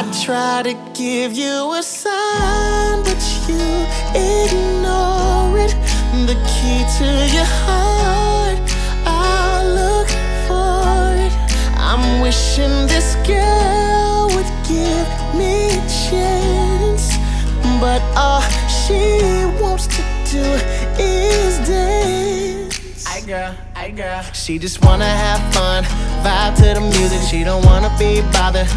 try to give you a sign, but you ignore it. The key to your heart, I'll look for it. I'm wishing this girl would give me a chance, but all she wants to do is dance. Ay girl, she just wanna have fun, vibe to the music, she don't wanna be bothered.